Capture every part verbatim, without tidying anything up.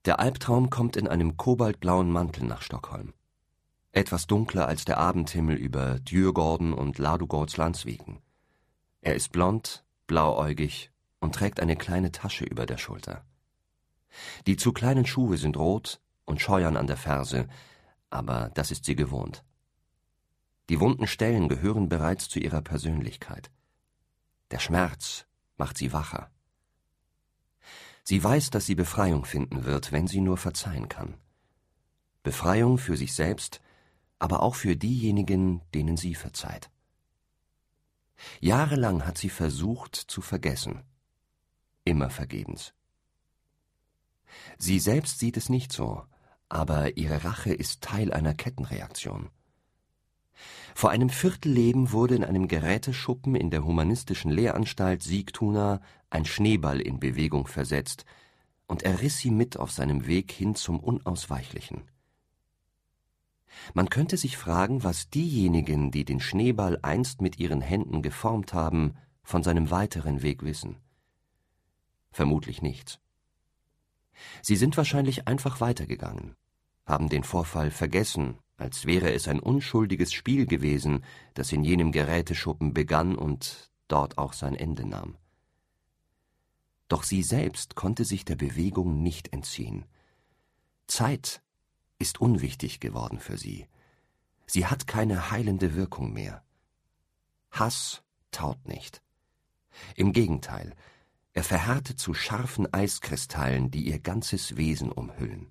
Der Albtraum kommt in einem kobaltblauen Mantel nach Stockholm. Etwas dunkler als der Abendhimmel über Djurgården und Ladugårdslandsviken. Er ist blond, blauäugig und trägt eine kleine Tasche über der Schulter. Die zu kleinen Schuhe sind rot und scheuern an der Ferse, aber das ist sie gewohnt. Die wunden Stellen gehören bereits zu ihrer Persönlichkeit. Der Schmerz macht sie wacher. Sie weiß, dass sie Befreiung finden wird, wenn sie nur verzeihen kann. Befreiung für sich selbst, aber auch für diejenigen, denen sie verzeiht. Jahrelang hat sie versucht zu vergessen, immer vergebens. Sie selbst sieht es nicht so, aber ihre Rache ist Teil einer Kettenreaktion. Vor einem Viertelleben wurde in einem Geräteschuppen in der humanistischen Lehranstalt Sigtuna ein Schneeball in Bewegung versetzt, und er riss sie mit auf seinem Weg hin zum Unausweichlichen. Man könnte sich fragen, was diejenigen, die den Schneeball einst mit ihren Händen geformt haben, von seinem weiteren Weg wissen. Vermutlich nichts. Sie sind wahrscheinlich einfach weitergegangen, haben den Vorfall vergessen, als wäre es ein unschuldiges Spiel gewesen, das in jenem Geräteschuppen begann und dort auch sein Ende nahm. Doch sie selbst konnte sich der Bewegung nicht entziehen. Zeit ist unwichtig geworden für sie. Sie hat keine heilende Wirkung mehr. Hass taut nicht. Im Gegenteil, er verhärtet zu scharfen Eiskristallen, die ihr ganzes Wesen umhüllen.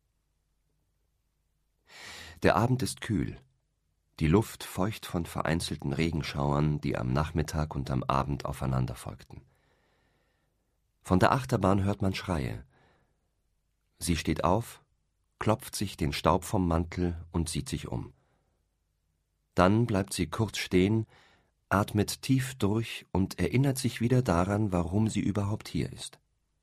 Der Abend ist kühl, die Luft feucht von vereinzelten Regenschauern, die am Nachmittag und am Abend aufeinander folgten. Von der Achterbahn hört man Schreie. Sie steht auf, klopft sich den Staub vom Mantel und sieht sich um. Dann bleibt sie kurz stehen, atmet tief durch und erinnert sich wieder daran, warum sie überhaupt hier ist.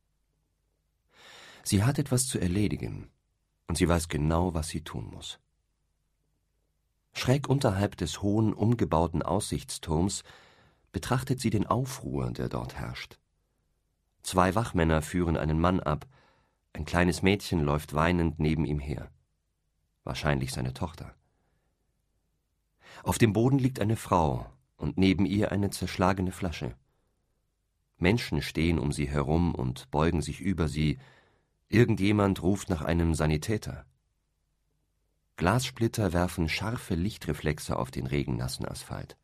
Sie hat etwas zu erledigen, und sie weiß genau, was sie tun muss. Schräg unterhalb des hohen, umgebauten Aussichtsturms betrachtet sie den Aufruhr, der dort herrscht. Zwei Wachmänner führen einen Mann ab, ein kleines Mädchen läuft weinend neben ihm her. Wahrscheinlich seine Tochter. Auf dem Boden liegt eine Frau und neben ihr eine zerschlagene Flasche. Menschen stehen um sie herum und beugen sich über sie. Irgendjemand ruft nach einem Sanitäter. Glassplitter werfen scharfe Lichtreflexe auf den regennassen Asphalt.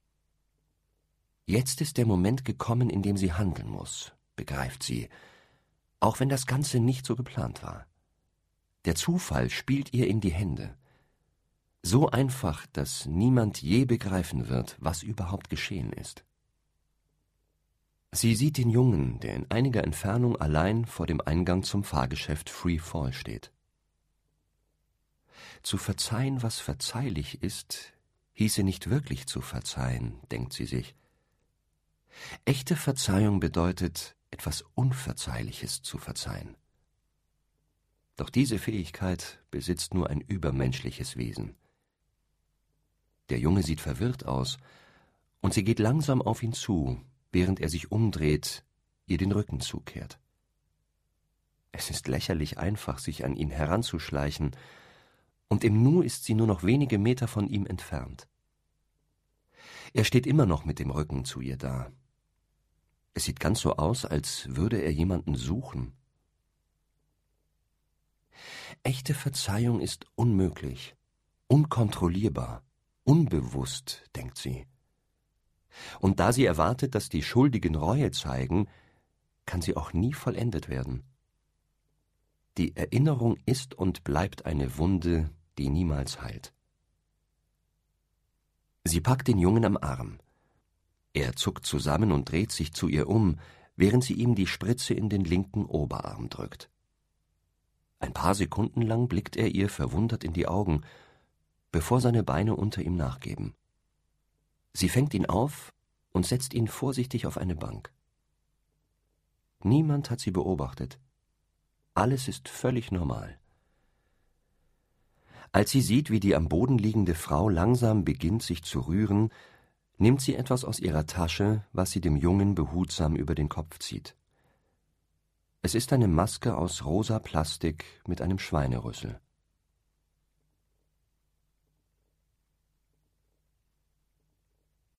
Jetzt ist der Moment gekommen, in dem sie handeln muss, begreift sie, auch wenn das Ganze nicht so geplant war. Der Zufall spielt ihr in die Hände. So einfach, dass niemand je begreifen wird, was überhaupt geschehen ist. Sie sieht den Jungen, der in einiger Entfernung allein vor dem Eingang zum Fahrgeschäft Free Fall steht. Zu verzeihen, was verzeihlich ist, hieße nicht wirklich zu verzeihen, denkt sie sich. Echte Verzeihung bedeutet, etwas Unverzeihliches zu verzeihen. Doch diese Fähigkeit besitzt nur ein übermenschliches Wesen. Der Junge sieht verwirrt aus, und sie geht langsam auf ihn zu, während er sich umdreht, ihr den Rücken zukehrt. Es ist lächerlich einfach, sich an ihn heranzuschleichen, und im Nu ist sie nur noch wenige Meter von ihm entfernt. Er steht immer noch mit dem Rücken zu ihr da. Es sieht ganz so aus, als würde er jemanden suchen. Echte Verzeihung ist unmöglich, unkontrollierbar, unbewusst, denkt sie. Und da sie erwartet, dass die Schuldigen Reue zeigen, kann sie auch nie vollendet werden. Die Erinnerung ist und bleibt eine Wunde, die niemals heilt. Sie packt den Jungen am Arm. Er zuckt zusammen und dreht sich zu ihr um, während sie ihm die Spritze in den linken Oberarm drückt. Ein paar Sekunden lang blickt er ihr verwundert in die Augen, bevor seine Beine unter ihm nachgeben. Sie fängt ihn auf und setzt ihn vorsichtig auf eine Bank. Niemand hat sie beobachtet. Alles ist völlig normal. Als sie sieht, wie die am Boden liegende Frau langsam beginnt, sich zu rühren, nimmt sie etwas aus ihrer Tasche, was sie dem Jungen behutsam über den Kopf zieht. Es ist eine Maske aus rosa Plastik mit einem Schweinerüssel.